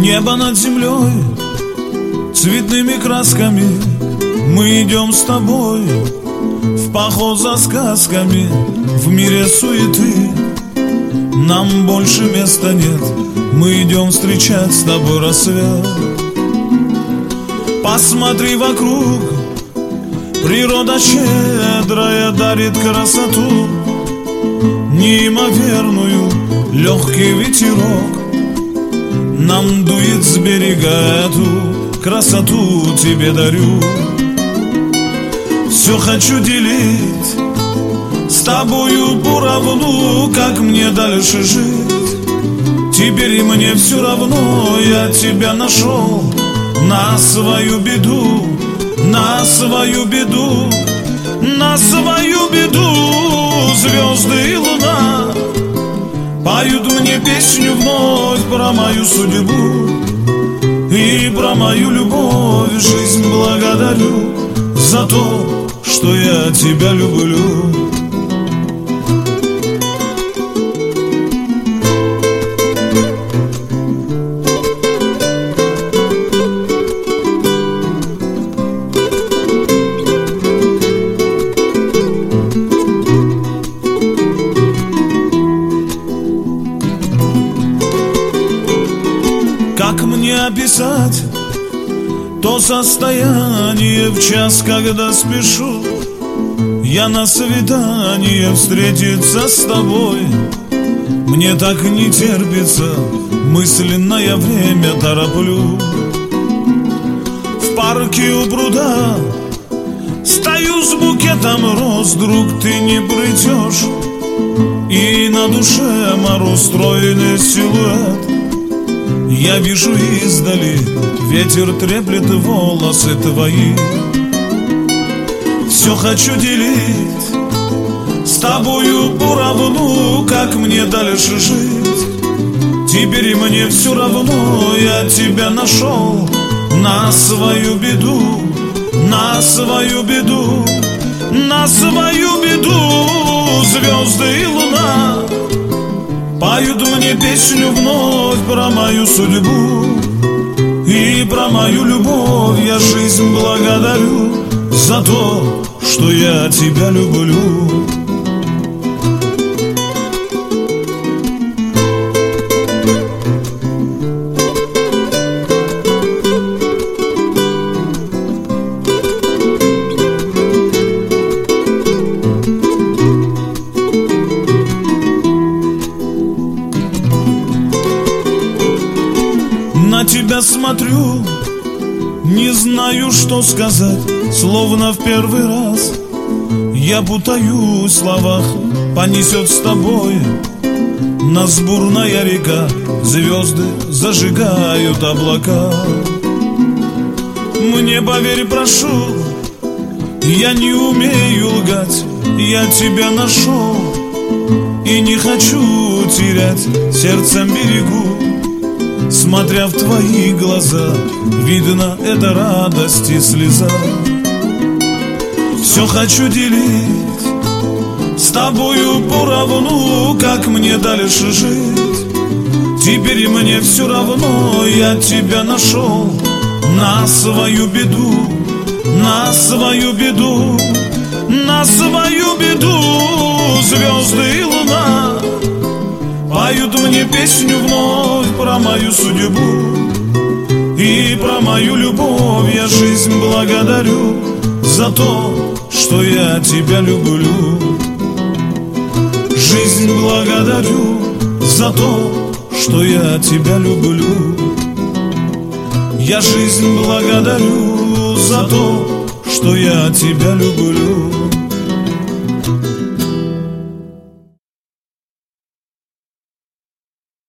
Небо над землей цветными красками. Мы идем с тобой в поход за сказками. В мире суеты нам больше места нет. Мы идем встречать с тобой рассвет. Посмотри вокруг, природа щедрая дарит красоту неимоверную. Легкий ветерок нам дует с берега, эту красоту тебе дарю. Все хочу делить с тобою поровну, как мне дальше жить. Теперь и мне все равно, я тебя нашел на свою беду, на свою беду, на свою беду. Звезды и луна поют мне песню вновь про мою судьбу и про мою любовь. Жизнь благодарю за то, что я тебя люблю. Как мне описать то состояние в час, когда спешу я на свидание встретиться с тобой? Мне так не терпится, мысленное время тороплю. В парке у пруда стою с букетом роз, друг, ты не придешь, и на душе мороз, стройный силуэт я вижу издали, ветер треплет волосы твои. Все хочу делить с тобою поровну, как мне дальше жить. Теперь и мне все равно, я тебя нашел на свою беду, на свою беду, на свою беду. Звезды и луна поют мне песню вновь про мою судьбу и про мою любовь. Я жизнь благодарю за то, что я тебя люблю. На тебя смотрю, не знаю, что сказать, словно в первый раз я путаю в словах. Понесет с тобой нас бурная река, звезды зажигают облака. Мне поверь, прошу, я не умею лгать, я тебя нашел и не хочу терять, сердцем берегу. Смотря в твои глаза, видно, это радость и слеза. Все хочу делить с тобою поровну, как мне дальше жить. Теперь и мне все равно, я тебя нашел на свою беду, на свою беду, на свою беду. Звезды и луна поют мне песню вновь про мою судьбу и про мою любовь. Я жизнь благодарю за то, что я тебя люблю. Жизнь благодарю за то, что я тебя люблю. Я жизнь благодарю за то, что я тебя люблю.